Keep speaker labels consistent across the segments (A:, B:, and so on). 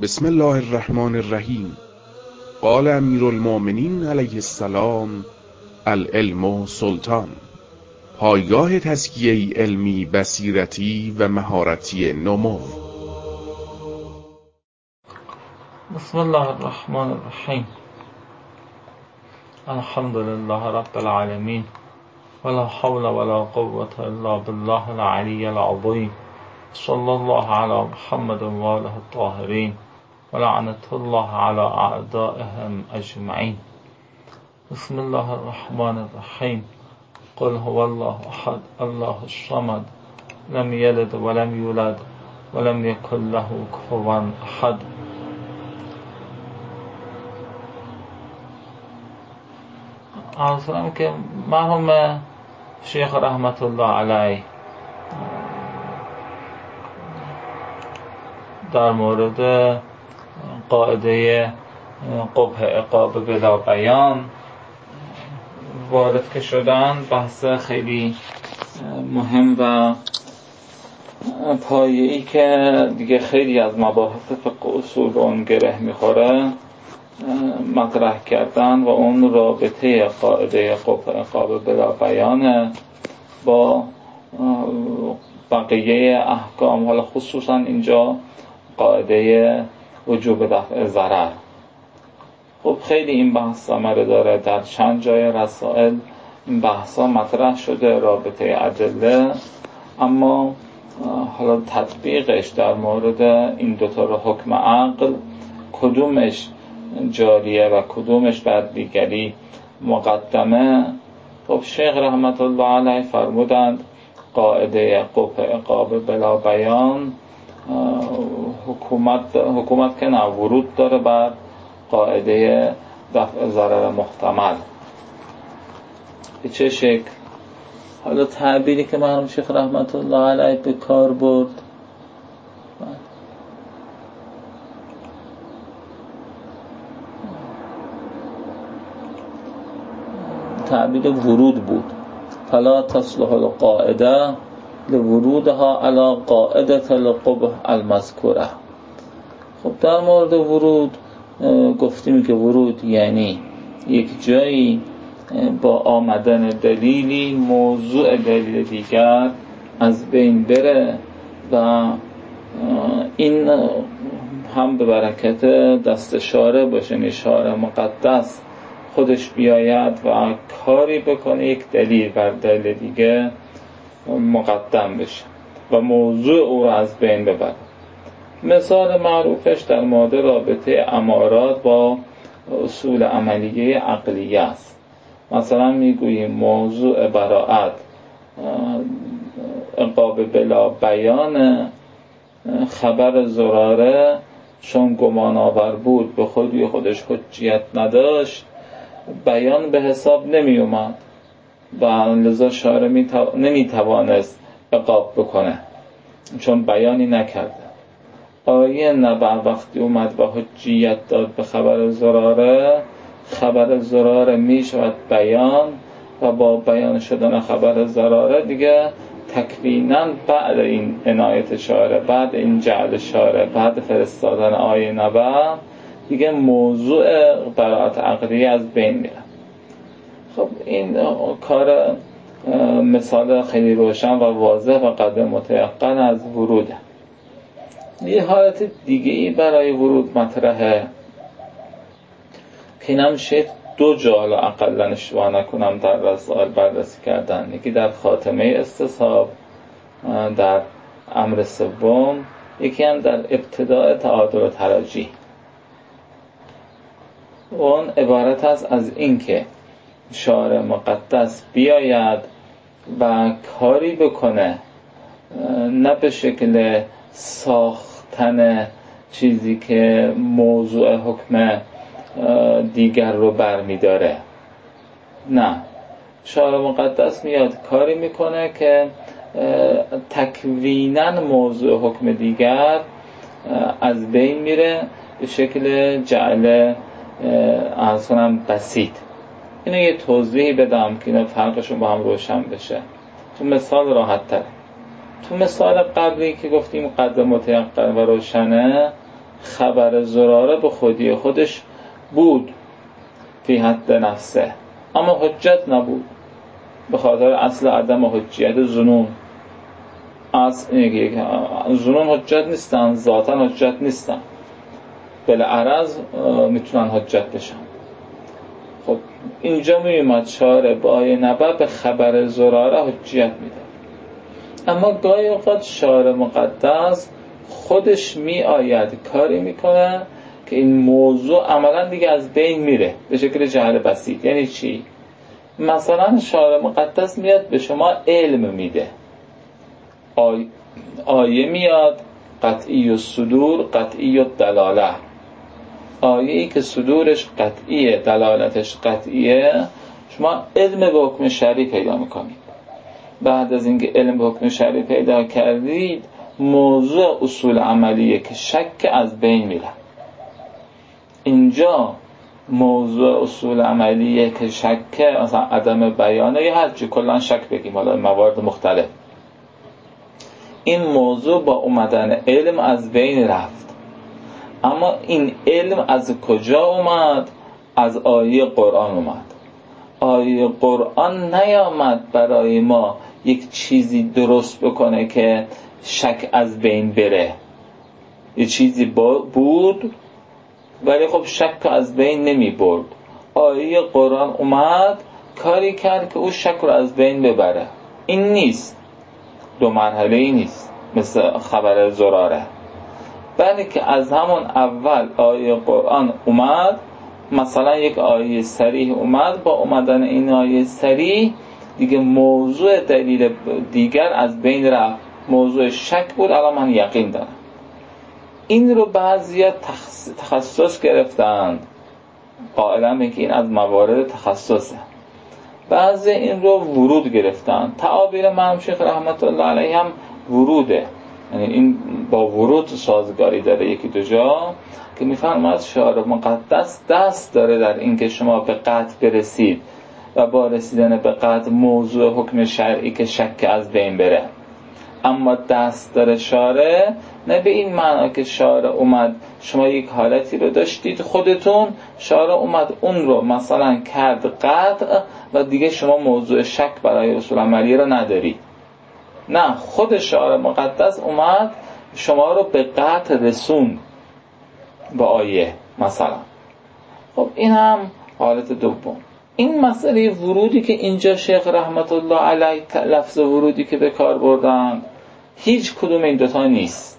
A: بسم الله الرحمن الرحیم. قال امیر المؤمنین علیه السلام: العلم سلطان. پایگاه تزکیه علمی، بصیرتی و مهارتی نمو.
B: بسم الله الرحمن الرحیم. الحمد لله رب العالمین، ولا حول ولا قوة الا بالله العلی العظیم. صلی الله علی محمد و آله الطاهرین و لعنت الله علی اعدائهم اجمعین. بسم الله الرحمن الرحیم. قل هو الله احد الله الصمد لم یلد ولم یولد ولم یکن له کفوا احد. عرض کنم که مرحوم شیخ رحمت الله علیه در مورد قاعده قبح عقاب بلا بیان وارد که شدن، بحث خیلی مهم و پایه‌ای که دیگه خیلی از مباحث فقه اصول اون گره میخوره مطرح کردن و اون رابطه قاعده قبح عقاب بلا بیان با بقیه احکام، حالا خصوصا اینجا قاعده وجوب دفع ضرر. خب خیلی این بحث ثمره داره، در چند جای رسائل این بحثا مطرح شده، رابطه ادله، اما حالا تطبیقش در مورد این دوتا رو حکم عقل کدومش جاریه و کدومش بر دیگری مقدمه. خب شیخ رحمت الله علیه فرمودند قاعده قبح عقاب بلا بیان حکومت که نه ورود داره بر قاعده دفع ضرر محتمل. به چه شکل؟ حالا تعبیری که مرحوم شیخ رحمت الله علیه به کار برد تعبیر ورود بود. فلا تصلح القاعده لورودها علی قاعده القبح المذکوره. خب در مورد ورود گفتیم که ورود یعنی یک جایی با آمدن دلیلی موضوع دلیل دیگر از بین بره و این هم به برکت دست شارع باشه، شارع مقدس خودش بیاید و کاری بکنه یک دلیل بر دلیل دیگه مقدم بشه و موضوع او از بین ببره. مثال معروفش در مورد رابطه امارات با اصول عملیه عقلیه است. مثلا میگوییم موضوع براءت عقاب بلا بیان، خبر زراره چون گمان آور بود به خودی خودش حجیت نداشت، بیان به حساب نمی اومد و لذا شارع نمیتوانست عقاب بکنه چون بیانی نکرده. آیه نبع وقتی اومد و حجیت داد به خبر زراره، خبر زراره می شود بیان و با بیان شدن خبر زراره دیگه تکویناً بعد این عنایت شارع، بعد این جعل شارع، بعد فرستادن آیه نبع دیگه موضوع براءت عقلیه از بین میره. خب این کار مثال خیلی روشن و واضح و قدر متیقن از وروده. یه حالت دیگه‌ای برای ورود مطرحه که اینم شاید دو جا اقلا اشتباه نکنم در رسائل بررسی کردن، یکی در خاتمه استصحاب در امر سوم، یکی هم در ابتداء تعادل و تراجیح. اون عبارت است از این که شارع مقدس بیاید و کاری بکنه، نه به شکل ساختن چیزی که موضوع حکم دیگر رو برمی داره، نه، شارع مقدس میاد کاری میکنه که تکویناً موضوع حکم دیگر از بین میره به شکل جعل اصلا بسیط. اینو یه توضیحی بدم که اینا فرقشون با هم روشن بشه. تو مثال راحت تره. تو مثال قبلی که گفتیم قدر متیقن و روشنه، خبر زراره به خودی خودش بود فی حد نفسه، اما حجت نبود به خاطر اصل عدم حجیت ظنون. ظنون حجت نیستن، ذاتن حجت نیستن، بالعرض میتونن حجت بشن. خب اینجا میومد شارع با آیه نبأ به خبر زراره حجیت میده. اما گاهی اوقات شارع مقدس خودش می آید کاری میکنه که این موضوع عملا دیگه از بین میره به شکل جهل بسیط. یعنی چی؟ مثلا شارع مقدس میاد به شما علم میده، آیه میاد قطعی و صدور، قطعی و دلاله. آیه‌ای که صدورش قطعیه، دلالتش قطعیه، شما علم به حکم شرعی پیدا میکنید. بعد از اینکه علم به حکم شرعی پیدا کردید، موضوع اصول عملیه که شک از بین میره. اینجا موضوع اصول عملیه که شک، مثلا عدم بیانه یا هرچی، کلان شک بگیم، حالا موارد مختلف، این موضوع با اومدن علم از بین رفت. اما این علم از کجا اومد؟ از آیه قرآن اومد. آیه قرآن نیامد برای ما یک چیزی درست بکنه که شک از بین بره. یه چیزی بود ولی خب شک از بین نمی برد. آیه قرآن اومد کاری کرد که او شک رو از بین ببره. این نیست، دو مرحله ای نیست مثل خبر زراره، بلکه از همون اول آیه قرآن اومد. مثلا یک آیه صریح اومد، با اومدن این آیه صریح دیگه موضوع دلیل دیگر از بین رفت. موضوع شک بود، الان من یقین دارم. این رو بعضیا تخصص گرفتند، قائلا به که این از موارد تخصصه. بعضی این رو ورود گرفتند. تعابیر مرحوم شیخ رحمت الله علیه هم وروده، یعنی این با ورود سازگاری داره. یکی دو جا که میفرماید شارع مقدس دست داره در این که شما به قطع برسید و با رسیدن به قطع موضوع حکم شرعی که شک از بین بره. اما دست داره شارع نه به این معنا که شارع اومد شما یک حالتی رو داشتید خودتون، شارع اومد اون رو مثلا کرد قطع و دیگه شما موضوع شک برای اصول عملی رو ندارید. نه، خود شارع مقدس اومد شما رو به قطع رسوند با آیه مثلا. خب این هم حالت دوم. این مسئله ورودی که اینجا شیخ رحمت الله علیه لفظ ورودی که به کار بردن، هیچ کدوم این دوتا نیست.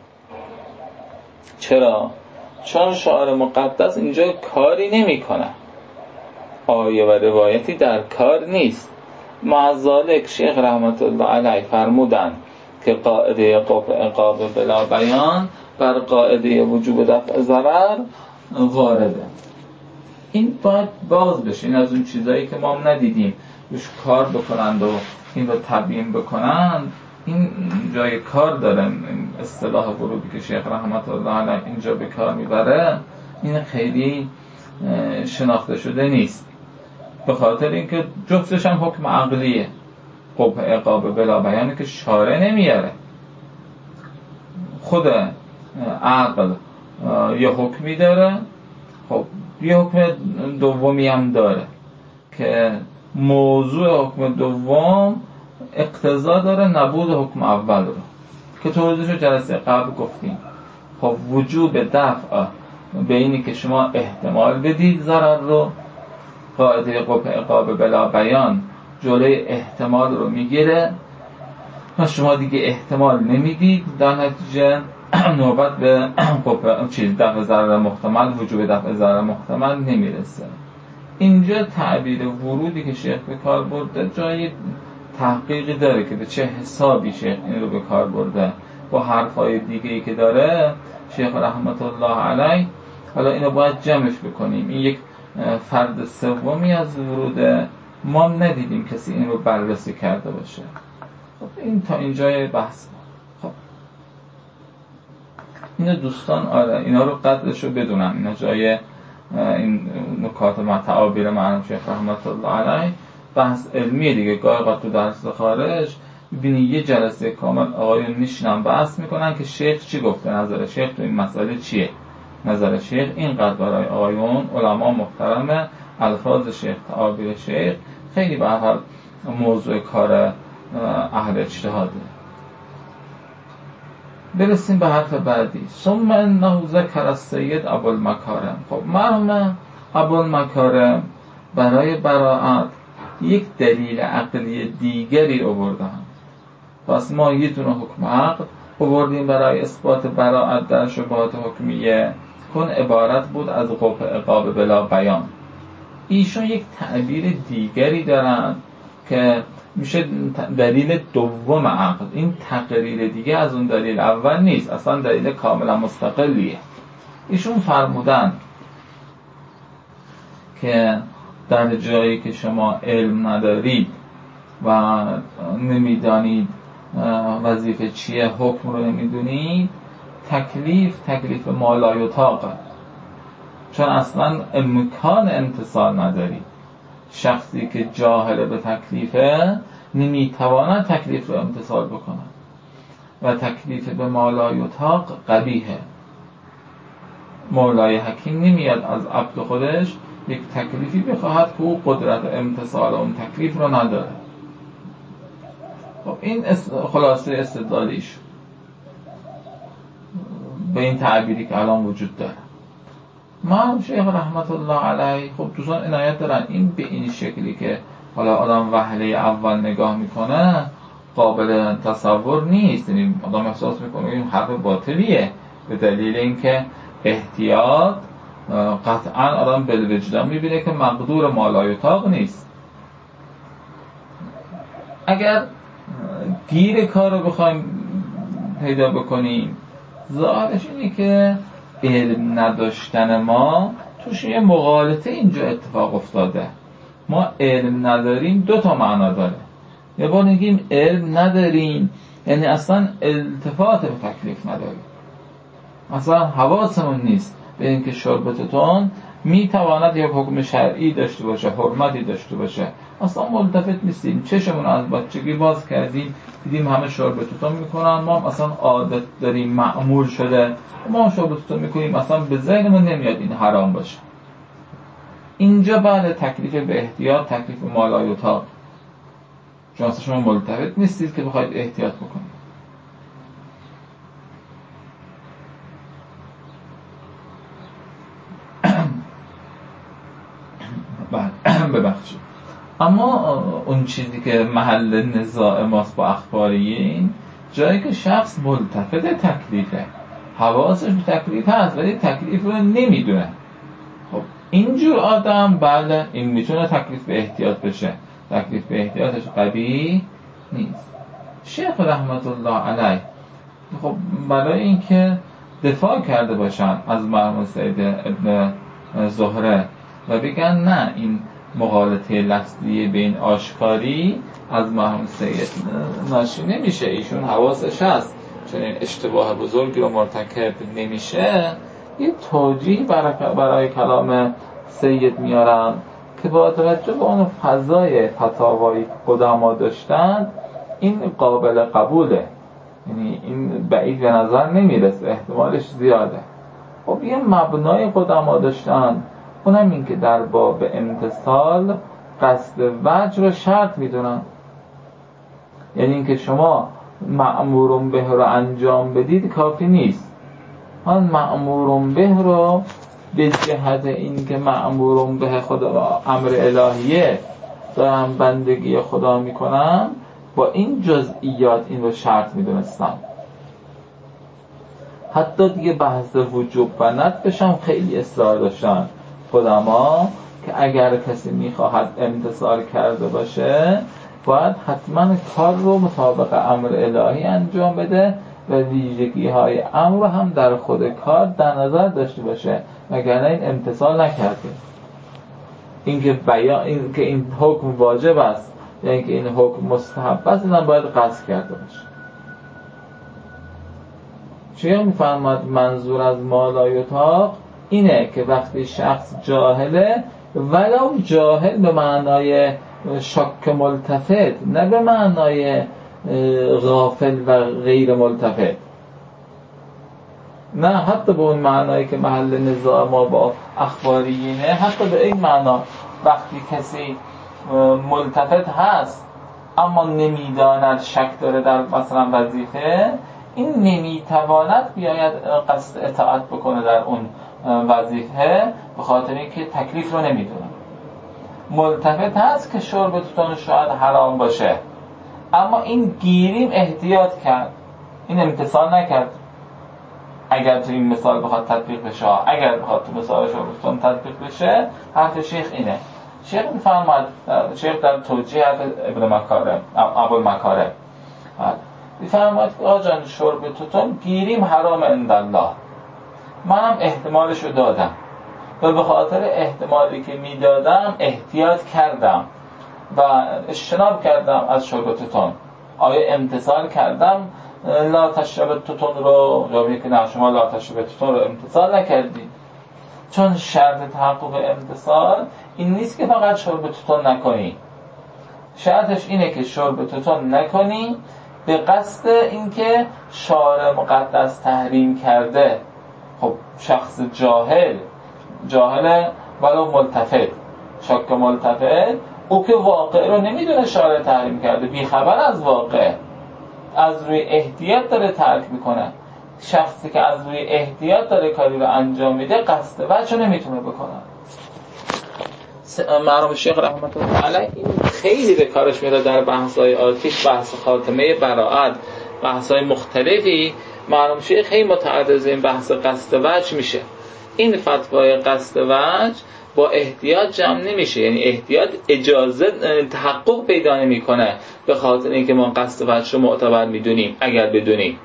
B: چرا؟ چون شارع مقدس اینجا کاری نمی کنه، آیه و روایتی در کار نیست. معذالک شیخ رحمت الله علیه فرمودن که قاعده عقاب بلا بیان بر قاعده وجوب دفع ضرر وارده. این باید باز بشه. این از اون چیزایی که ما ندیدیم روش کار بکنند و این رو تبیین بکنند. این جای کار داره. این اصطلاح ورودی که شیخ رحمت الله علیه اینجا به کار میبره این خیلی شناخته شده نیست، به خاطر اینکه جفتش هم حکم عقلیه. خب عقاب بلا بیانی که شارع نمیاره، خود عقل یه حکمی داره. خب یه حکم دومی هم داره که موضوع حکم دوم اقتضا داره نبود حکم اول رو که توضیحش رو جلسه قبل گفتیم. خب وجوب دفع به اینی که شما احتمال بدید ضرر رو، قاعده عقاب بلا بیان جلوی احتمال رو میگیره و شما دیگه احتمال نمیدید، در نتیجه نوبت به دفع ضرر محتمل، وجوب دفع ضرر محتمل نمیرسه. اینجا تعبیر ورودی که شیخ به کار برده جای تحقیقی داره که به چه حسابی شیخ این رو به کار برده با حرفای دیگه‌ای که داره شیخ رحمت الله علیه. حالا اینو باید جمعش بکنیم. این یک فرد سومی از وروده، ما ندیدیم کسی این رو بررسی کرده باشه. خب این تا اینجای بحث. خب اینو دوستان اینا رو قدرش رو بدونن. اینا جای این نکات تعابیر مرحوم شیخ رحمت الله علیه بحث علمیه دیگه. گاهی وقت تو درس خارج ببینی یه جلسه کامل آقایون میشنن بحث میکنن که شیخ چی گفته، نظر شیخ تو این مسئله چیه. نظر شیخ اینقدر برای آقایون علما محترمه، الفاظ شیخ، تعابیر شیخ خیلی به هر حال موضوع کار اهل اجتهاده. برسیم به حرف بعدی. ثم انه ذکر السید ابوالمکارم. خب مرحوم ابوالمکارم برای براءت یک دلیل عقلی دیگری آوردند. پس ما یه دونه حکم عقل آوردیم برای اثبات براءت در شبهات حکمیه، کن عبارت بود از قبح عقاب بلا بیان. ایشون یک تعبیر دیگری دارن که میشه دلیل دوم عقل. این تقریر دیگه از اون دلیل اول نیست، اصلا دلیل کاملا مستقلیه. ایشون فرمودن که در جایی که شما علم ندارید و نمیدانید وظیفه چیه، حکم رو نمیدونید، تکلیف ما لا یطاقه، چون اصلا امکان امتثال ندارید. شخصی که جاهل به تکلیفه نمیتواند تکلیف رو امتثال بکنه و تکلیف به ما لا یطاق قبیحه. مولای حکیم نمیاد از عبد خودش یک تکلیفی بخواهد که او قدرت امتثال اون تکلیف رو نداره. خب این خلاصه استدلالیش به این تعبیری که الان وجود داره. ما شیخ رحمت الله علیه خب دوستان عنایت دارن این به این شکلی که حالا آدم وهله اول نگاه میکنه قابل تصور نیست. یعنی آدم احساس میکنه این حرف باطلیه، به دلیل اینکه احتیاط قطعا آدم بالوجدان میبینه که مقدور ما لا یطاق نیست. اگر گیر کار رو بخوایم پیدا بکنیم، ظاهرش اینه که علم نداشتن ما توش یه مغالطه اینجا اتفاق افتاده. ما علم نداریم دو تا معنا داره. یه بار نگیم علم نداریم یعنی اصلا التفات به تکلیف نداریم، اصلا حواسمون نیست به اینکه شربتتون میتواند یک حکم شرعی داشته باشه، حرمتی داشته باشه، اصلا ملتفت نیستیم. چشمون از بچگی باز کردیم دیدیم همه شربتتون میکنن، ما اصلا عادت داریم، معمول شده ما شربتتون میکنیم، اصلا به ذهنمون نمیاد این حرام باشه. اینجا بعد تکلیف به احتیاط، تکلیف ما لا یطاق، چون اصلا شما ملتفت نیستید که بخواید احتیاط بکنید. ببخشید. اما اون چیزی که محل نزاع ماست با اخباریین، جایی که شخص ملتفت تکلیفه، حواسش به تکلیف هست ولی تکلیف رو نمیدونه. خب اینجور آدم بله این میتونه تکلیف به احتیاط بشه، تکلیف به احتیاطش قبیح نیست. شیخ رحمت الله علیه خب برای اینکه دفاع کرده باشن از مرحوم سید ابن زهره و بگن نه این مغالطه لفظی بین آشکاری از مرحوم سید ناشی نمیشه، ایشون حواسش هست چون این اشتباه بزرگی رو مرتکب نمیشه، یه توجیه برای کلام سید میارن که با توجه به اون فضای فتاوایی قدما داشتن این قابل قبوله، یعنی این بعید به نظر نمیرسه، احتمالش زیاده. خب یه مبنای قدما داشتن، اونم این که در باب امتثال قصد وجه رو شرط میدونن، یعنی این که شما مأمورون به رو انجام بدید کافی نیست، من مأمورون به رو به جهت این که مأمورون به خدا امر الهیه دارم بندگی خدا میکنم، با این جزئیات این رو شرط میدونستم. حتی دیگه بحث وجوب و ندبش هم خیلی اصرار داشتن قدما که اگر کسی میخواهد امتثال کرده باشه باید حتما کار رو مطابق امر الهی انجام بده و ویژگی های امر هم در خود کار در نظر داشته باشه، وگرنه این امتثال نکرده. اینکه بیان اینکه این حکم واجب است یا اینکه این حکم مستحب است اینم باید قصد کرده باشه. چیه میفهمد منظور از ما لا یطاق؟ اینه که وقتی شخص جاهله، ولو جاهل به معنای شک ملتفت، نه به معنای غافل و غیر ملتفت، نه حتی به اون معنایی که محل نزاع ما با اخباریینه، حتی به این معنا وقتی کسی ملتفت هست اما نمیداند، شک داره در مثلا وظیفه، این نمیتواند بیاید قصد اطاعت بکنه در اون وظیفه به خاطر اینکه تکلیف رو نمیدونه. ملتفت هست که شرب توتون شاید حرام باشه، اما این گیریم احتیاط کرد، این امتثال نکرد. اگر تو این مثال بخواد تطبیق بشه، اگر بخواد تو مثال شرب توتون تطبیق بشه، حرف شیخ اینه. شیخ میفرماید، شیخ در توجیه حرف ابوالمکارم میفرماید که آقا جان شرب توتون گیریم حرام عند الله، منم احتمالشو دادم و به خاطر احتمالی که میدادم احتیاط کردم و اجتناب کردم از شرب توتون. آیا امتثال کردم لا تشرب توتون رو، یا که نه شما لا تشرب توتون رو امتثال نکردید؟ چون شرط تحقق امتثال این نیست که فقط شرب توتون نکنی، شرطش اینه که شرب توتون نکنی به قصد اینکه شارع مقدس تحریم کرده. خب شخص جاهل ولو ملتفت، شک ملتفت، او که واقع رو نمیدونه شارع تحریم کرده، بیخبر از واقع، از روی احتیاط داره ترک میکنه. شخصی که از روی احتیاط داره کاری رو انجام میده قصد وجه نمیتونه بکنه. مرحوم شیخ رحمت الله علیه این خیلی به کارش میاد در بحث‌های آتیش، بحث خاتمه براءت، بحث‌های مختلفی. مرحوم شیخ خیلی متعرض این بحث قصد وجه میشه. این فتوای قصد وجه با احتیاط جمع نمیشه، یعنی احتیاط اجازه تحقق پیدا نمیکنه به خاطر اینکه ما قصد وجه رو معتبر میدونیم. اگر بدونیم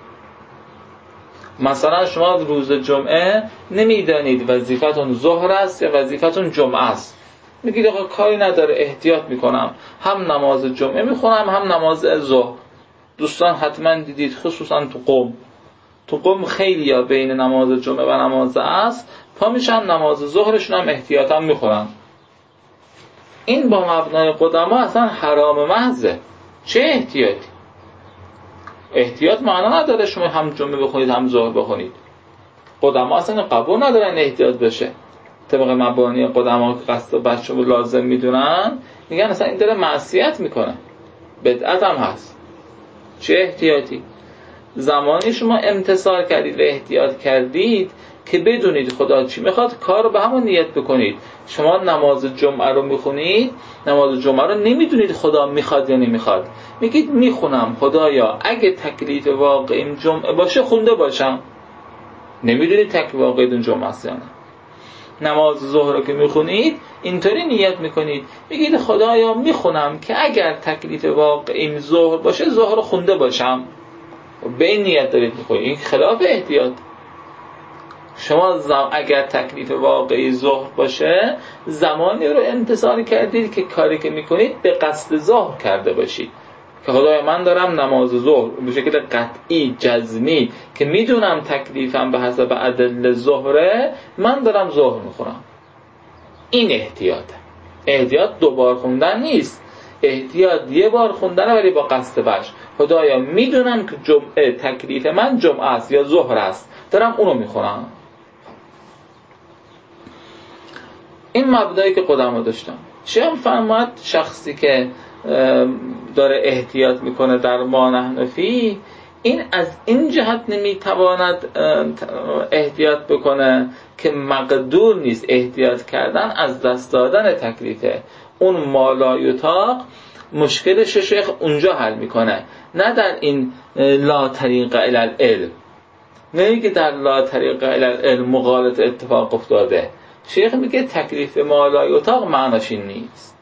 B: مثلا شما روز جمعه نمیدانید وظیفتون ظهر است یا وظیفتون جمعه است، میگید آقا کاری نداره احتیاط میکنم، هم نماز جمعه میخونم هم نماز ظهر. دوستان حتما دیدید خصوصا تو قم خیلی ها بین نماز جمعه و نماز عصر پا میشن نماز ظهرشون هم احتیاطا میخونن. این با مبنای قدما اصلا حرام محضه. چه احتیاطی؟ احتیاط معنا نداره شما هم جمعه بخونید هم ظهر بخونید. قدما اصلا قبول ندارن احتیاط بشه. طبق مبانی قدما که قصد بچه رو لازم میدونن، میگن اصلا این داره معصیت میکنه، بدعت هم هست. چه احتیاطی؟ زمانی شما امتثال کردید و احتیاط کردید که بدونید خدا چی میخواد، کار رو به همون نیت بکنید. شما نماز جمعه رو میخونید، نماز جمعه رو نمیدونید خدا میخواد یا نمیخواد، میگید میخونم خدایا اگه تکلیف واقعیم جمعه باشه خونده باشم. نمیدونید تکلیف واقعیتون جمعه است یا نه. نماز ظهر رو که میخونید اینطوری نیت میکنید، میگید خدایا میخونم که اگر تکلیف واقعیم ظهر باشه ظهر رو خونده باشم. به این نیت دارید میخونید. این خلاف احتیاط. شما اگر تکلیف واقعی ظهر باشه زمانی رو امتثال کردید که کاری که میکنید به قصد ظهر کرده باشید، که خدای من دارم نماز ظهر به شکل قطعی جزمی که میدونم تکلیفم به حسب ادله ظهره، من دارم ظهر میخونم. این احتیاطه. احتیاط دوبار خوندن نیست، احتیاط یه بار خوندنه ولی با قصد وجه. خدایا میدونم که جمعه تکلیف من جمعه است یا ظهر است، دارم اونو میخونم. این مبدایی که قدما داشتم. چه فرماید شخصی که داره احتیاط میکنه در ما نحن فی، این از این جهت نمیتواند احتیاط بکنه که مقدور نیست. احتیاط کردن از دست دادن تکلیفه. اون مالا یطاق مشکلش شیخ اونجا حل میکنه، نه در این لا طریق الی العلم. نه که در لا طریق الی العلم مغالطه اتفاق افتاده. شیخ میگه تکلیف مالا یطاق معناش این نیست.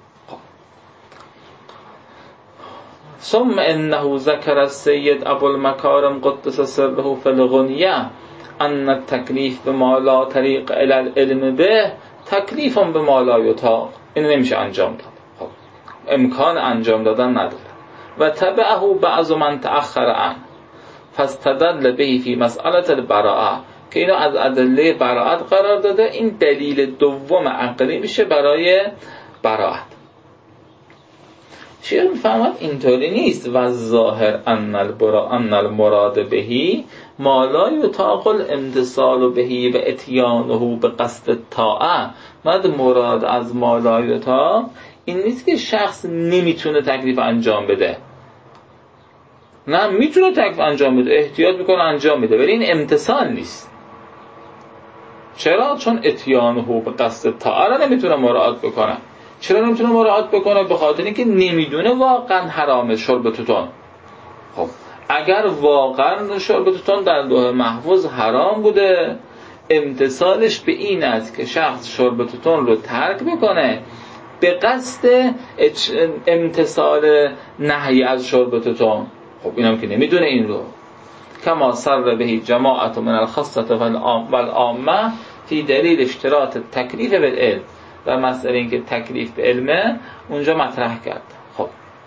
B: ثم انه ذکر السید ابوالمکارم قدس سره فی الغنیه ان التکلیف بما لا طریق الی العلم به تکلیف بما لا یطاق. این نمیشه انجام داد. امکان انجام دادن نداره. و تبعه بعض من تأخر عنه فاستدل به فی مسئله البراءه، که اینو از ادله براءت قرار داده. این دلیل دوم عقلی میشه برای براءت. شیخ میفهمد اینطوری نیست. و ظاهر ان المراد بهی ما لا یطاق الامتثال بهی و اتیانه به قصد طاعه. مراد از ما لا یطاق این نیست که شخص نمیتونه تکلیف انجام بده، نه میتونه تکلیف انجام بده، احتیاط میکنه انجام میده، ولی این امتثال نیست. چرا؟ چون اتیانه به قصد طاعه را نمیتونه مراعات بکنه. چرا نمیتونه مراعات بکنه؟ به خاطر اینکه نمیدونه واقعا حرامه شرب توتون. خب اگر واقعا شرب توتون در لوح محفوظ حرام بوده، امتثالش به این است که شخص شرب توتون رو ترک بکنه به قصد امتثال نهی از شرب توتون. خب اینم که نمیدونه این رو. کما سر به جماعت من الخاصه والعامه فی دلیل اشتراط تکلیف بالعلم. در مسئله اینکه تکلیف به علمه اونجا مطرح کرد. خب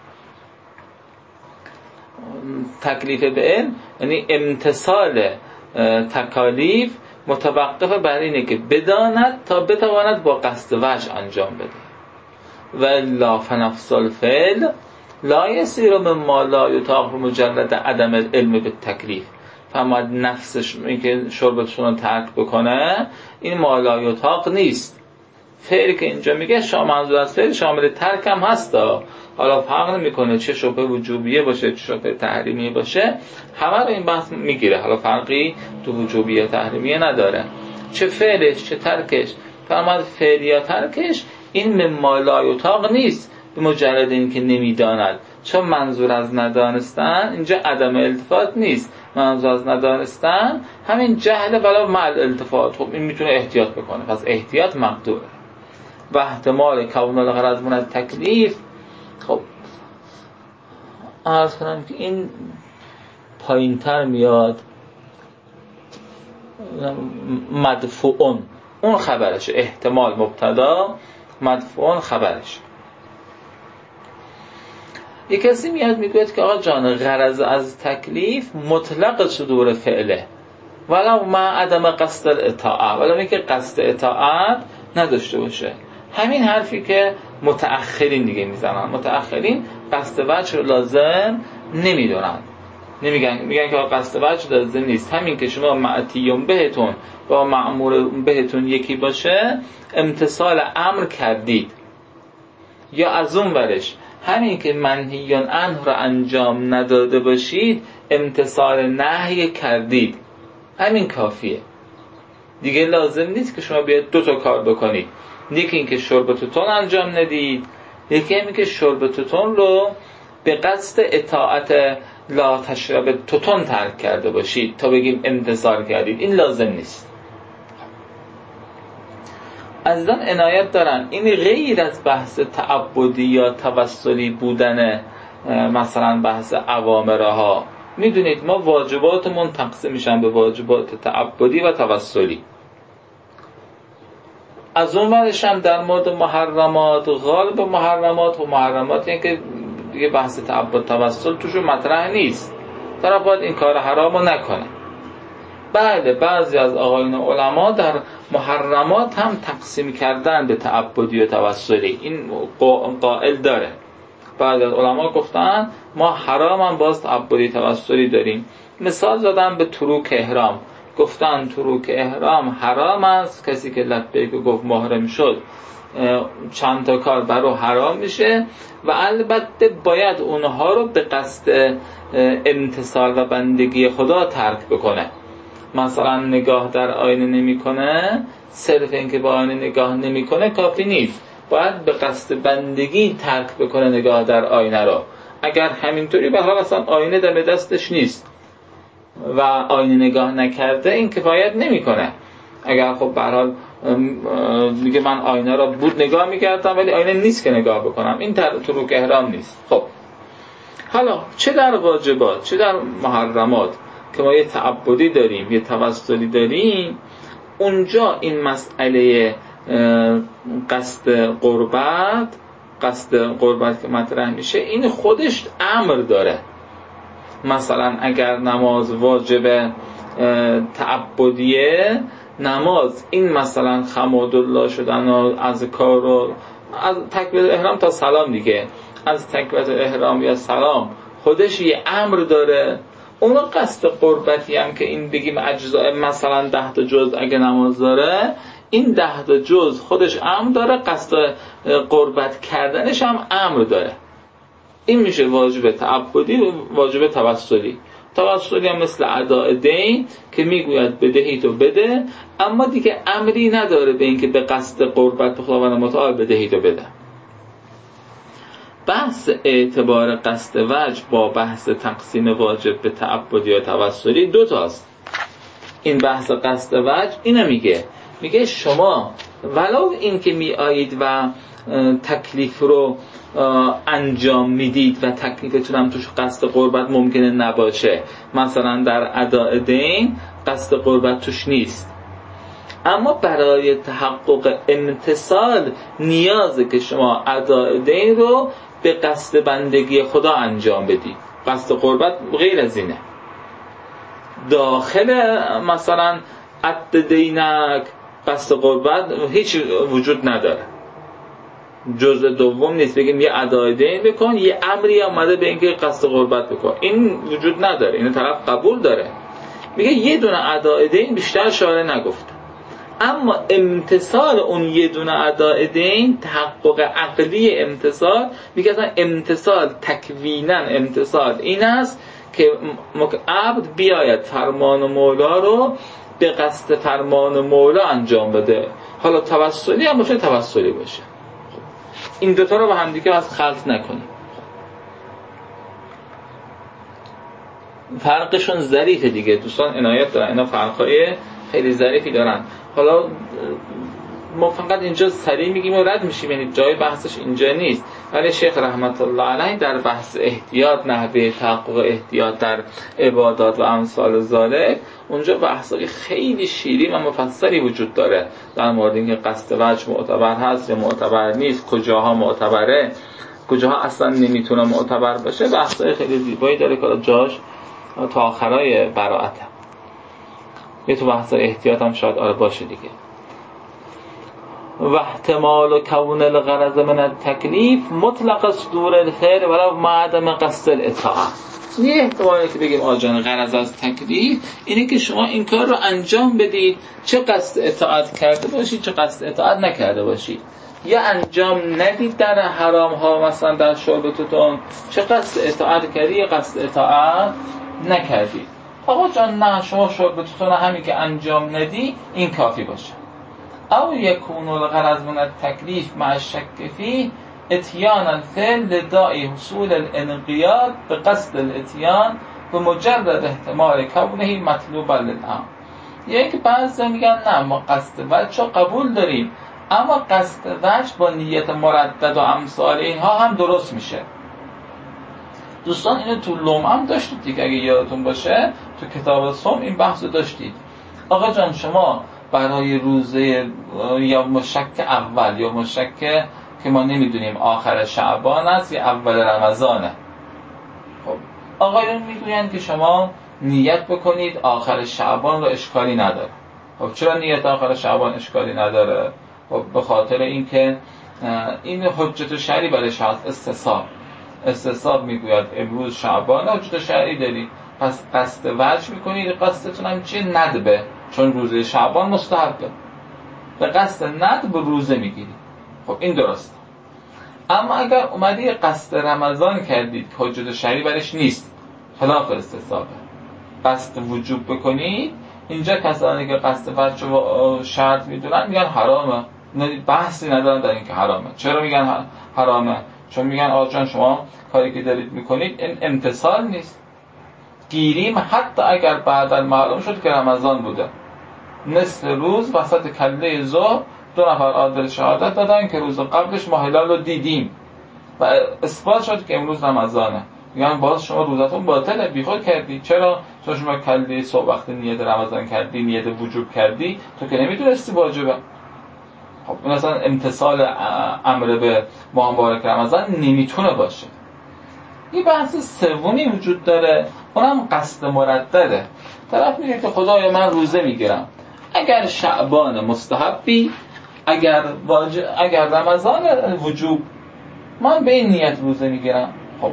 B: تکلیف به علم یعنی امتثال تکالیف متوقف بر اینه که بداند تا بتواند با قصد وجه انجام بده. و الا فنفس الفعل لا یسیر مما لا یطاق مجرد عدم العلم بالتکلیف. فرمود نفسش اینکه شربتشون رو ترک بکنه این ما لا یطاق نیست. فعلی که اینجا میگه منظور از فعل شامل ترک هم هستا. حالا فرق نمیکنه چه شبه وجوبیه باشه چه شبه تحریمیه باشه، همه رو این بحث میگیره. حالا فرقی تو وجوبیه تحریمیه نداره، چه فعلش چه ترکش. فرمود فعل یا ترکش این مما لا یطاق نیست به مجرد اینکه نمیداند. چون منظور از ندانستن اینجا عدم التفات نیست، منظور از ندانستن همین جهل ولی مع الالتفات. خب این میتونه احتیاط بکنه، پس احتیاط مقدوره. و احتمال کون الغرض من التکلیف. خب عرض کنم که این پایین تر میاد مدفوعون، اون خبرشه، احتمال مبتدا، مدفوعون خبرش. یک کسی میاد میگوید که آقا جان غرض از تکلیف مطلق صدور فعله ولو مع عدم قصد الاطاعه، ولو اینکه قصد اطاعت نداشته باشه. همین حرفی که متأخرین دیگه میزنن. متأخرین قصد وجه رو لازم نمیدونن، میگن که قصد وجه لازم نیست. همین که شما معتیون بهتون با مأمور بهتون یکی باشه امتثال امر کردید، یا از اون ورش همین که منهیون عنه را انجام نداده باشید امتثال نهی کردید. همین کافیه دیگه. لازم نیست که شما بیاید دو تا کار بکنید، یکی این که شرب توتون انجام ندید، یکی همین که شرب توتون رو به قصد اطاعت لا تشرب توتون ترک کرده باشید تا بگیم امتثال کردید. این لازم نیست. عزیزان عنایت دارن این غیر از بحث تعبدی یا توسلی بودن مثلا بحث اوامرها. میدونید ما واجباتمون تقسیم میشن به واجبات تعبدی و توسلی. از اون ورش هم در مورد محرمات، غالب محرمات و محرمات یعنی که دیگه بحث تعبد توسل توشون مطرح نیست، طرف باید این کار حرامو نکنه. بله بعضی از آقایون علما در محرمات هم تقسیم کردن به تعبدی و توسلی، این قائل داره. بعضی از علما گفتن ما حرام هم باز تعبدی توسلی داریم. مثال زدن به تروک احرام، گفتن تروک احرام حرام است، کسی که لبیک گفت محرم شد چند تا کار برای حرام میشه و البته باید اونها رو به قصد امتثال و بندگی خدا ترک بکنه. مثلا نگاه در آینه نمیکنه، صرف اینکه با آینه نگاه نمیکنه کافی نیست، باید به قصد بندگی ترک بکنه نگاه در آینه رو. اگر همینطوری به حال اصلا آینه دم دستش نیست و آینه نگاه نکرده این کفایت نمیکنه. اگر خب به هر حال میگه من آینه رو بود نگاه میکردم ولی آینه نیست که نگاه بکنم، این تروک احرام نیست. خب حالا چه در واجبات چه در محرمات که ما یه تعبدی داریم یه توسلی داریم، اونجا این مسئله قصد قربت که مطرح میشه این خودش امر داره. مثلا اگر نماز واجب تعبدیه، نماز این مثلا حمدالله شدن و اذکار و از تکبیر احرام تا سلام دیگه، از تکبیرت احرام یا سلام خودش یه امر داره، اون قصد قربتی هم که این بگیم اجزاء مثلا 10 تا جز اگه نماز داره، این 10 تا جز خودش امر داره، قصد قربت کردنش هم امر داره. این میشه واجب تعبدی و واجب توسلی. توسلی هم مثل اداء دین که میگوید بدهی تو بده، اما دیگه امری نداره به اینکه به قصد قربت به خداوند متعال بدهی تو بده. بحث اعتبار قصد وجه با بحث تقسیم واجب به تعبدی یا توسلی دو تاست. این بحث قصد وجه اینو میگه شما ولو این که می آیید و تکلیف رو انجام میدید و تکلیفتون هم توش قصد قربت ممکنه نباشه، مثلا در اداء دین قصد قربت توش نیست، اما برای تحقق امتصال نیازه که شما اداء دین رو به قصد بندگی خدا انجام بدید. قصد قربت غیر از اینه. داخل مثلا عد دینک قصد قربت هیچ وجود نداره، جزء دوم نیست بگیم یه اداء دین بکن، یه امری اومده به اینکه قصد قربت بکن، این وجود نداره. اینو طرف قبول داره، میگه یه دونه اداء دین بیشتر شارع نگفته، اما امتصال اون یه دونه اداء دین، تحقق عقلی امتصال، میگه اصلا امتصال تکوینا امتصال این است که عبد بیاید فرمان مولا رو به قصد فرمان مولا انجام بده. حالا توسلی هم باشه، توسلی باشه. این دوتا رو با هم دیگه از خلط نکنیم. فرقشون ظریفه دیگه، دوستان عنایت دارن، اینا فرقای خیلی ظریفی دارن. حالا ما فقط اینجا سریع میگیم و رد میشیم، یعنی جای بحثش اینجا نیست، ولی شیخ رحمت الله علیه در بحث احتیاط، نحوه تحقق احتیاط در عبادات و امثال ذالک، اونجا بحثای خیلی شیرین و مفصلی وجود داره در مورد اینکه قصد وجه معتبر هست یا معتبر نیست، کجاها معتبره، کجاها اصلا نمیتونه معتبر باشه. بحثای خیلی زیبایی داره که جاش تا آخرای براءته. یه تو بحث احتیاط هم شاید باشه دیگه. و احتمال کون الغرض من التکلیف مطلق صدور الخیر ولو مع عدم قصد الاطاعت. یه احتمالی که بگیم آجان غرض از تکلیف اینه که شما این کار رو انجام بدید، چه قصد اطاعت کرده باشید چه قصد اطاعت نکرده باشید، یا انجام ندید در حرام ها، مثلا در شربتتون چه قصد اطاعت کردی یا قصد اطاعت نکردید. آقا جان نه، شما شربتتون همین که انجام ندی این کافی باشه. او یکون الغرض من التکلیف مع الشک فیه اتیان الفعل لداعی حصول الانقیاد به قصد الاتیان به مجرد احتمال کونه مطلوبا للامر. یعنی که بعضی میگن نه ما قصد وجه قبول داریم، اما قصد وجه با نیت مردد و امثال اینها هم درست میشه. دوستان اینو تو لوم هم داشتید دیگه، اگه یادتون باشه تو کتاب صوم این بحثو داشتید. آقا جان شما برای روزه یا مشک اول یا مشک که ما نمیدونیم آخر شعبان است یا اول رمضانه، خب آقایون میگویند که شما نیت بکنید آخر شعبان رو، اشکالی نداره. خب چرا نیت آخر شعبان اشکالی نداره؟ خب به خاطر اینکه این حجت شرعی برش هست. استصحاب میگوید امروز شعبان، حجت شرعی دارید، پس قصد وجه میکنید. قصدتون هم چیه؟ ندبه، چون روزه شعبان مستحبه، به قصد ندب روزه میگیرید. خب این درست. اما اگر اومدی قصد رمضان کردید، حجت شرعی برش نیست، خلاف استصحابه، قصد وجوب بکنید، اینجا کسانی که قصد وجه و شرط میدونن میگن حرامه، بحثی ندارن در این که حرامه. چرا میگن حرامه؟ چون میگن آقا جان شما کاری که دارید میکنید این امتصال نیست. گیریم حتی اگر بعداً معلوم شد که رمضان بوده، نصف روز وسط کله ظهر 2 نفر عادل شهادت دادن که روز قبلش ما هلال رو دیدیم و اثبات شد که امروز رمضانه، میگن باز شما روزتون باطله، بیخود کردی. چرا؟ چون شما کله صبح وقت نیت رمضان کردی، نیت وجوب کردی، تو که نمیدونستی واجبه. خب این اصلا امتصال امر به ماه مبارک رمضان نمیتونه باشه. یه بحث سومی وجود داره، اونم قصد مردده. طرف میگه که خدایا من روزه میگیرم، اگر شعبان مستحبی، اگر رمضان وجوب من به این نیت روزه میگیرم. خب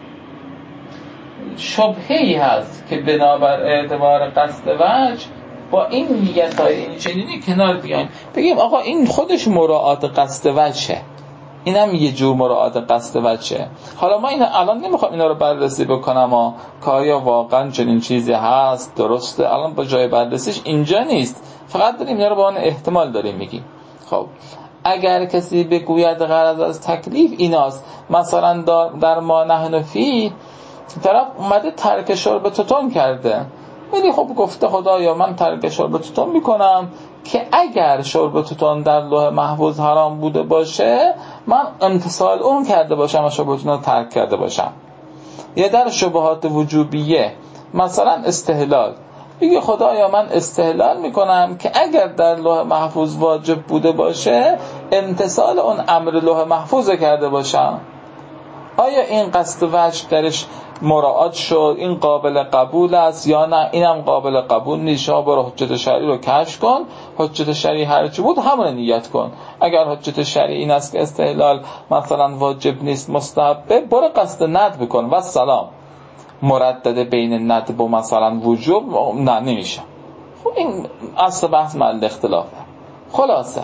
B: شبهه‌ای هست که بنابر اعتبار قصد وجه با این نیت‌های این چنینی کنار بیایم، بگیم آقا این خودش مراعات قصد وجهه، این هم یه جور مراعات قصد وجهه. حالا ما اینا الان نمیخوام اینا رو بررسی بکنم که آیا واقعا چنین چیزی هست، درسته، الان با جای بررسیش اینجا نیست، فقط داریم اینا رو با آن احتمال داریم میگیم. خب اگر کسی بگوید غرض از تکلیف ایناست، مثلا در ما نحن فی طرف اومده ترک شرب توتون کرده، ولی خب گفته خدایا من ترک شرب توتون میکنم که اگر شرب توتون در لوح محفوظ حرام بوده باشه من امتثال اون کرده باشم و شرب توتون رو ترک کرده باشم. یا در شبهات وجوبیه مثلا استحلال، میگه خدایا من استحلال میکنم که اگر در لوح محفوظ واجب بوده باشه امتثال اون امر لوح محفوظ کرده باشم. آیا این قصد وجه درش مراعات شد؟ این قابل قبول است یا نه؟ اینم قابل قبول نیست. شما برو حجت شرعی رو کشف کن، حجت شرعی هر چی بود همون نیت کن. اگر حجت شرعی این است که استحلال مثلا واجب نیست مستحبه، برو قصد ندب کن و سلام. مردد بین ندب و مثلا وجوب نه نمیشه. خب این اصل بحث محل اختلافه. خلاصه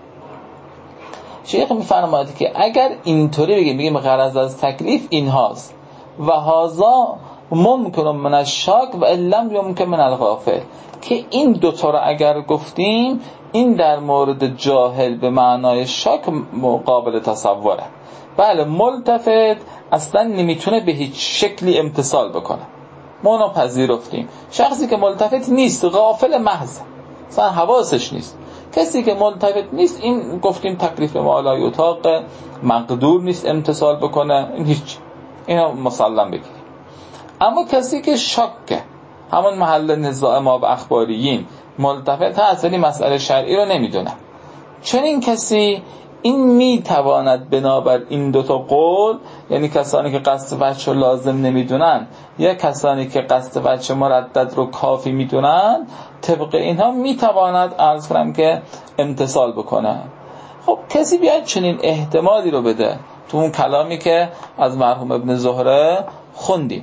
B: شیخ میفرماید که اگر اینطوری بگیم غرض از تکلیف این هاست و هازا ممکن من الشک و علم یمکن من الغافل، که این دوتا رو اگر گفتیم این در مورد جاهل به معنای شک قابل تصوره. بله ملتفت اصلا نمیتونه به هیچ شکلی امتثال بکنه، ما اونو پذیرفتیم. شخصی که ملتفت نیست غافل محض اصلا حواسش نیست، کسی که ملتفت نیست این گفتیم تکلیف مالای اتاق مقدور نیست امتثال بکنه، این هیچ، اینو مسلم بگیریم. اما کسی که شکه، همون محل نزاع ما به اخباریین، ملتفت هست ولی مسئله شرعی رو نمیدونه، چنین کسی این میتواند بنابر این دوتا قول، یعنی کسانی که قصد وجه رو لازم نمیدونن یا کسانی که قصد وجه مردد رو کافی میدونن، طبق اینها میتواند عرض کنم که امتثال بکنه. خب کسی بیاید چنین احتمالی رو بده تو اون کلامی که از مرحوم ابن زهره خوندیم،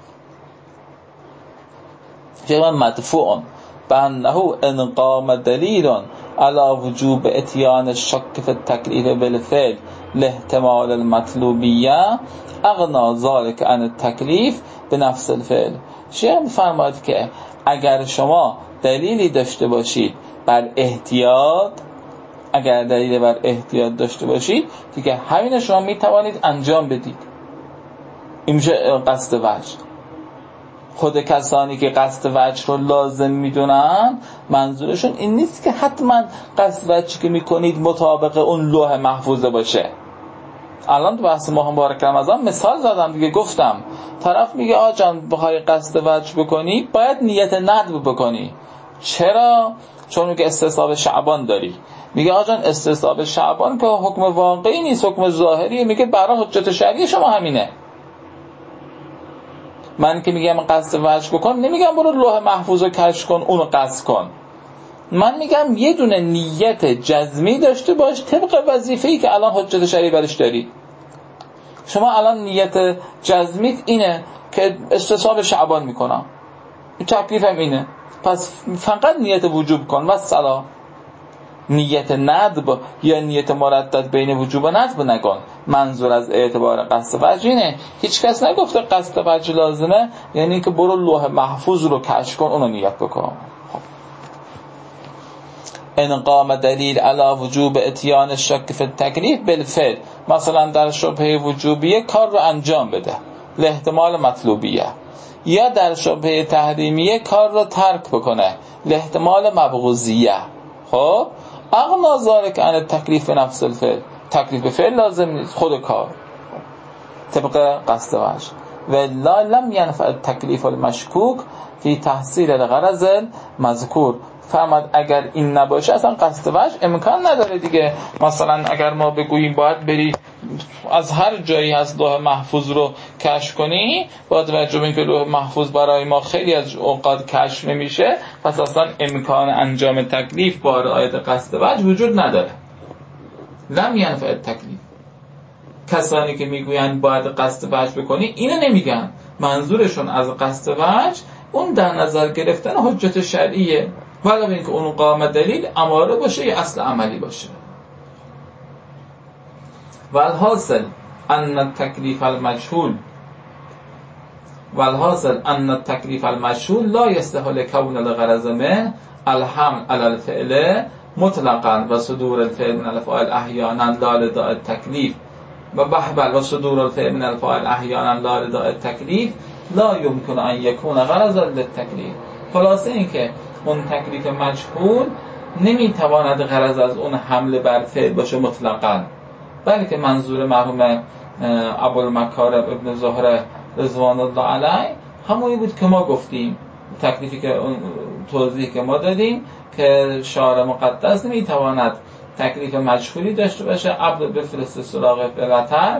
B: جمع مدفوع بانه ان قام دلیل على وجوب اتیان الشک فی التکلیف بالفعل لاحتمال المطلوبیه اغنا ذلك عن التکلیف بنفس الفعل. شیخ می‌فرماید که اگر شما دلیلی داشته باشید بر احتیاط، اگر دلیلی بر احتیاط داشته باشید دیگه همین شما میتوانید انجام بدید. این میشه قصد وجه. خود کسانی که قصد وجه رو لازم میدونن منظورشون این نیست که حتما قصد وجه که میکنید مطابق اون لوح محفوظه باشه. الان تو بحث ماه مبارک رمضان مثال زدم دیگه، گفتم طرف میگه آجان بخوای قصد وجه بکنی باید نیت ندب بکنی. چرا؟ چون میگه استصحاب شعبان داری. میگه آجان استصحاب شعبان که حکم واقعی نیست، حکم ظاهریه. میگه برای حجت شرعی شما همینه. من که میگم قصد وجه بکن نمیگم برو لوح محفوظ رو کشف کن اونو قصد کن، من میگم یه دونه نیت جزمی داشته باش طبق وظیفه‌ای که الان حجت شرعی برش داری. شما الان نیت جزمیت اینه که استصحاب شعبان میکنم، تکلیفم اینه، پس فقط نیت وجوب کن و سلام. نیت ندب یا نیت مردد بین وجوب و ندب نکن. منظور از اعتبار قصد وجه اینه. هیچ کس نگفته قصد وجه لازمه یعنی که برو لوح محفوظ رو کشف کن اونو نیت بکن. ان قام دلیل علی وجوب اتیان الشک فی التکلیف بالفعل، مثلا در شبهه وجوبیه کار رو انجام بده لاحتمال مطلوبیه، یا در شبهه تحریمیه کار رو ترک بکنه لاحتمال مبغوضیه. خب اغنا ذلك عن التکلیف نفس الفعل، تکلیف فعل لازم نیست، خود کار طبق قصد وجه. و لا لم ينفع التکلیف المشکوک فی تحصیل الغرض مذکور. فرماد اگر این نباشه اصلا قصد وجه امکان نداره دیگه. مثلا اگر ما بگوییم باید بری از هر جایی از لوح محفوظ رو کشف کنی، با توجه به اینکه لوح محفوظ برای ما خیلی از اوقات کشف نمیشه، پس اصلا امکان انجام تکلیف با رعایت قصد وجه وجود نداره. لم ینفع التکلیف. کسانی که میگویند باید قصد وجه بکنی اینو نمیگن، منظورشون از قصد وجه اون در نظر گرفتن حجت شرعیه، ولو اینکه اون قام دلیل اماره باشه یا اصل عملی باشه. والحاصل ان التکلیف المجهول لا يصلح لكون الغرض من الحمل على الفعل مطلقا و صدور الفعل من الفاعل احیانا لا لداء التکلیف و صدور الفعل من الفاعل احیانا لا لداء التکلیف لا يمكن ان يكون غرضا للتکلیف. خلاصه این که اون تکلیف مجهول نمیتواند غرض از اون حمل بر فعل باشه مطلقا، بلکه منظور مرحوم ابوالمکارم ابن زهره رضوان الله علیه همونی بود که ما گفتیم، تکلیفی که اون توضیحی که ما دادیم که شارع مقدس نمیتواند تکلیف مجهولی داشته باشه، عبد بفرسته سراغ فعل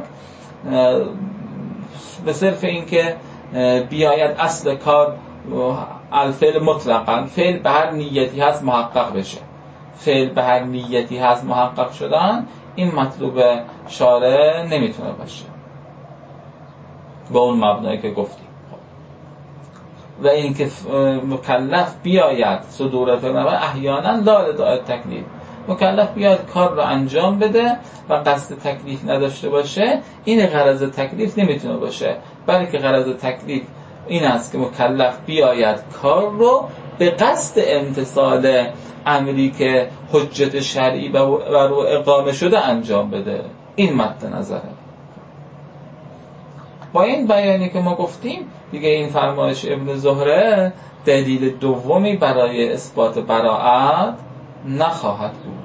B: به صرف این که بیاید اصل کار الفعل مطلقا، فعل به هر نیتی هست محقق بشه، فعل به هر نیتی هست محقق شدن این مطلوب شارع نمیتونه باشه با اون مبنایی که گفتیم. و این که مکلف بیاید صدور فعل احیانا لا لداء تکلیف، مکلف بیاید کار رو انجام بده و قصد تکلیف نداشته باشه، این غرض تکلیف نمیتونه باشه، بلکه غرض تکلیف این است که مکلف بیاید کار رو به قصد امتثال امری که حجت شرعی بر او اقامه شده انجام بده. این مد نظره. با این بیانی که ما گفتیم دیگه این فرمایش ابن زهره دلیل دومی برای اثبات براءت نخواهد بود.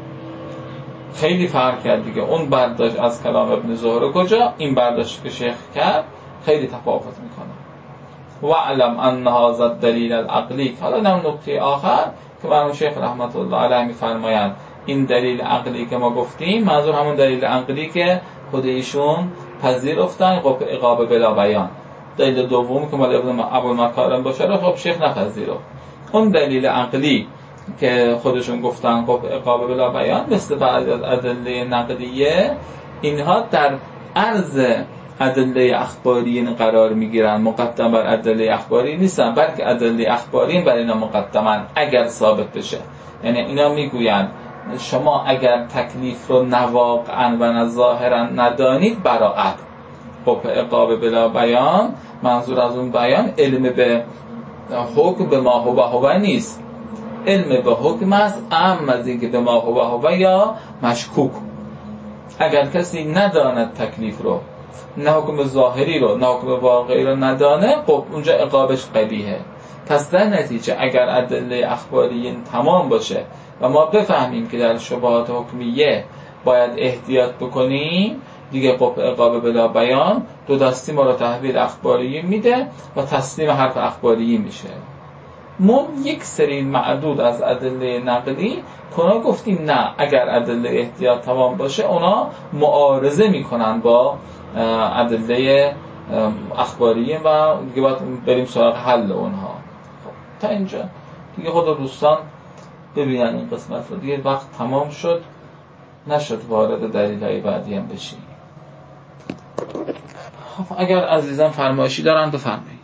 B: خیلی فرق کرد دیگه، اون برداشت از کلام ابن زهره کجا، این برداشت که شیخ کرد خیلی تفاوت میکنه. واعلم ان هذا الدلیل العقلی، حالا نم نکته آخر که مرحوم شیخ رحمت الله علیه میفرمایند این دلیل عقلی که ما گفتیم منظور همون دلیل عقلی که خود ایشون پذیرفتن عقاب بلا بیان. دلیل دوم که مال ابن ابوالمکارم باشه خب شیخ نپذیرفت. اون دلیل عقلی که خودشون گفتن عقاب بلا بیان مثل بعضی از ادله نقلیه، اینها در عرض ادله اخباری قرار میگیرن، مقدم بر ادله اخباری نیستن، بلکه ادله اخباری بر اینا مقدمن اگر ثابت بشه. یعنی اینا میگوین شما اگر تکلیف رو نواقعا و نظاهرا ندانید براءت. خب عقاب بلا بیان منظور از اون بیان علم به حکم به ما هو نیست، علم به حکم است اما از اینکه به ما هو یا مشکوک. اگر کسی نداند تکلیف رو، نه حکم ظاهری رو نه حکم واقعی رو ندانه، خب اونجا عقابش قبیحه. پس در نتیجه اگر ادله اخباری تمام باشه و ما بفهمیم که در شبهات حکمیه باید احتیاط بکنیم، دیگه خب عقاب بلا بیان دو دستی ما رو تحویل اخباری میده و تسلیم حرف اخباری میشه. ما یک سری معدود از ادله نقلی کنا گفتیم نه، اگر ادله احتیاط تمام باشه اونا معارضه میکنن با ادله اخباری و دیگه باید بریم سراغ حل اونها. خب تا اینجا دیگه خود دوستان ببینن این قسمت رو، دیگه وقت تمام شد نشد وارد دلیل‌های بعدی هم بشیم. خب اگر عزیزان فرمایشی دارن بفرمایید.